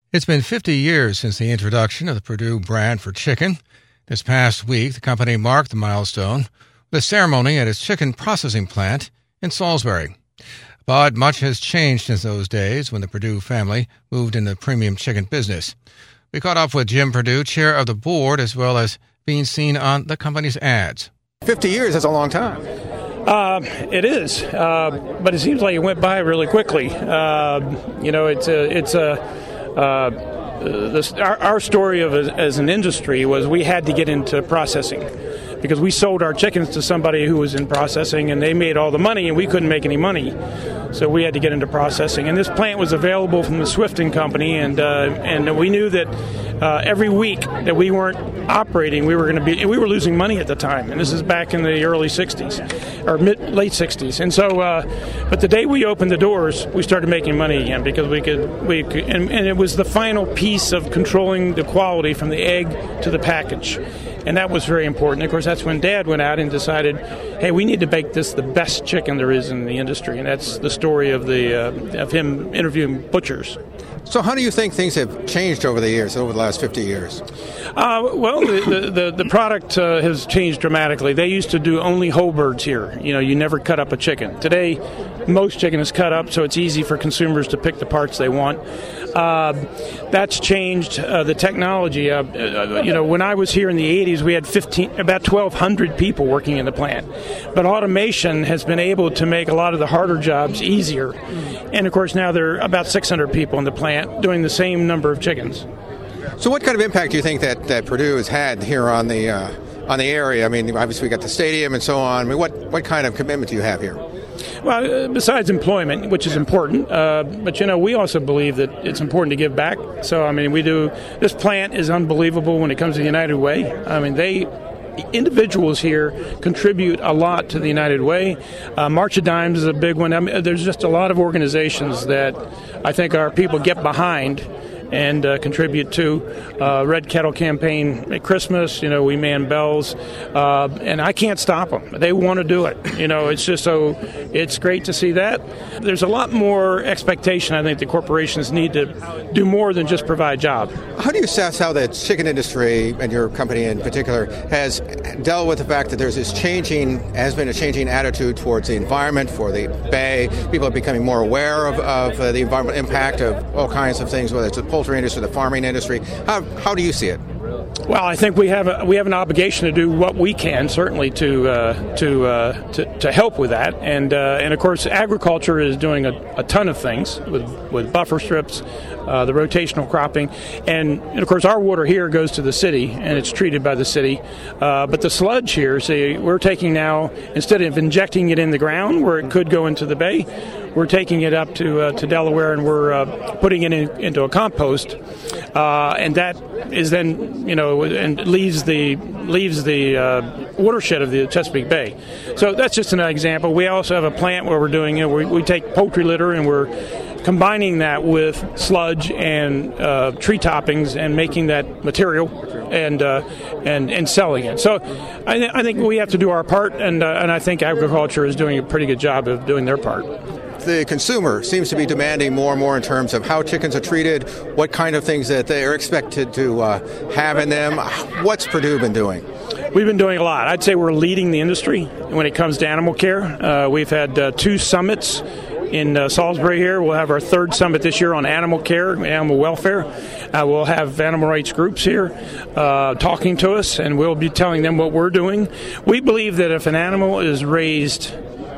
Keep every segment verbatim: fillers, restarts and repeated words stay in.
It's been fifty years since the introduction of the Perdue brand for chicken. This past week, the company marked the milestone with a ceremony at its chicken processing plant in Salisbury. But much has changed since those days when the Perdue family moved into the premium chicken business. We caught up with Jim Perdue, chair of the board, as well as being seen on the company's ads. fifty years is a long time. Uh, it is, uh, but it seems like it went by really quickly. Uh, you know, it's a, it's a, uh, this, our, our story of a, as an industry was we had to get into processing because we sold our chickens to somebody who was in processing, and they made all the money, and we couldn't make any money. So we had to get into processing. And this plant was available from the Swifton Company, and uh, and we knew that uh, every week that we weren't operating, we were going to be, we were losing money at the time. And this is back in the early sixties, or mid, late sixties. And so, uh, but the day we opened the doors, we started making money again because we could, we could, and, and it was the final piece of controlling the quality from the egg to the package. And that was very important. Of course, that's when Dad went out and decided, hey, we need to make this the best chicken there is in the industry. And that's the story of the uh, of him interviewing butchers. So how do you think things have changed over the years, over the last fifty years? Uh, well, the, the, the product uh, has changed dramatically. They used to do only whole birds here. You know, you never cut up a chicken. Today, most chicken is cut up, so it's easy for consumers to pick the parts they want. Uh, that's changed uh, the technology. Uh, uh, you know, when I was here in the eighties, we had fifteen, about twelve hundred people working in the plant. But automation has been able to make a lot of the harder jobs easier. And, of course, now there are about six hundred people in the plant doing the same number of chickens. So what kind of impact do you think that, that Perdue has had here on the uh, on the area? I mean, obviously we got the stadium and so on. I mean, what, what kind of commitment do you have here? Well, besides employment, which is important, uh, but, you know, we also believe that it's important to give back. So, I mean, we do, this plant is unbelievable when it comes to the United Way. I mean, they, individuals here contribute a lot to the United Way. Uh, March of Dimes is a big one. I mean, there's just a lot of organizations that I think our people get behind and uh, contribute to. Uh, Red Kettle Campaign at Christmas, you know, we man bells, uh, and I can't stop them. They want to do it. You know, it's just so, it's great to see that. There's a lot more expectation. I think the corporations need to do more than just provide jobs. How do you assess how the chicken industry, and your company in particular, has dealt with the fact that there's this changing, has been a changing attitude towards the environment, for the bay? People are becoming more aware of, of uh, the environmental impact of all kinds of things, whether it's the poultry industry, the farming industry. How, how do you see it? Well, I think we have a, we have an obligation to do what we can, certainly to uh, to, uh, to to help with that, and uh, and of course, agriculture is doing a, a ton of things with with buffer strips, uh, the rotational cropping, and, and of course, our water here goes to the city and it's treated by the city. Uh, but the sludge here, see, we're taking now, instead of injecting it in the ground where it could go into the bay, we're taking it up to uh, to Delaware, and we're uh, putting it in, into a compost, uh, and that is then, you know, and leaves the leaves the uh, watershed of the Chesapeake Bay. So that's just an example. We also have a plant where we're doing, you know, we, we take poultry litter and we're combining that with sludge and uh, tree toppings and making that material and uh, and and selling it. So I, th- I think we have to do our part, and uh, and I think agriculture is doing a pretty good job of doing their part. The consumer seems to be demanding more and more in terms of how chickens are treated, what kind of things that they are expected to uh, have in them. What's Perdue been doing? We've been doing a lot. I'd say we're leading the industry when it comes to animal care. Uh, we've had uh, two summits in uh, Salisbury here. We'll have our third summit this year on animal care, animal welfare. Uh, we'll have animal rights groups here uh, talking to us, and we'll be telling them what we're doing. We believe that if an animal is raised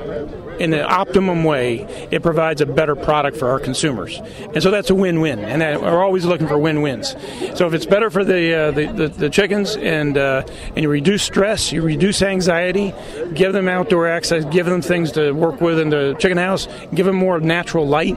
in the optimum way, it provides a better product for our consumers. And so that's a win-win. And that, we're always looking for win-wins. So if it's better for the uh, the, the, the chickens, and uh, and you reduce stress, you reduce anxiety, give them outdoor access, give them things to work with in the chicken house, give them more natural light,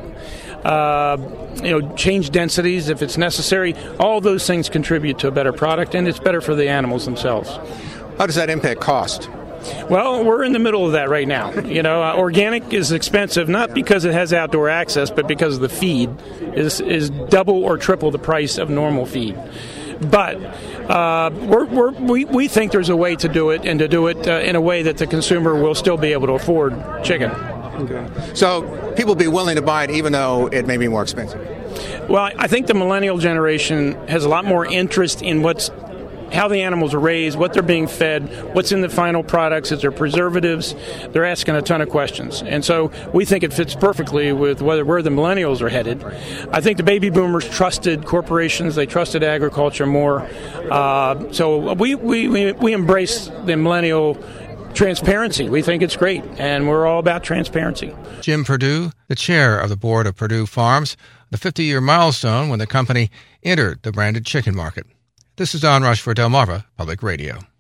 uh, you know, change densities if it's necessary. All those things contribute to a better product, and it's better for the animals themselves. How does that impact cost? Well, we're in the middle of that right now. You know, uh, organic is expensive, not because it has outdoor access, but because the feed is is double or triple the price of normal feed. But uh, we're, we're, we we think there's a way to do it, and to do it uh, in a way that the consumer will still be able to afford chicken. Okay. So people will be willing to buy it even though it may be more expensive. Well, I think the millennial generation has a lot more interest in what's how the animals are raised, what they're being fed, what's in the final products, is there preservatives? They're asking a ton of questions. And so we think it fits perfectly with whether where the millennials are headed. I think the baby boomers trusted corporations, they trusted agriculture more. Uh, so we, we, we, we embrace the millennial transparency. We think it's great, and we're all about transparency. Jim Perdue, the chair of the board of Perdue Farms, the fifty-year milestone when the company entered the branded chicken market. This is Don Rush for Delmarva Public Radio.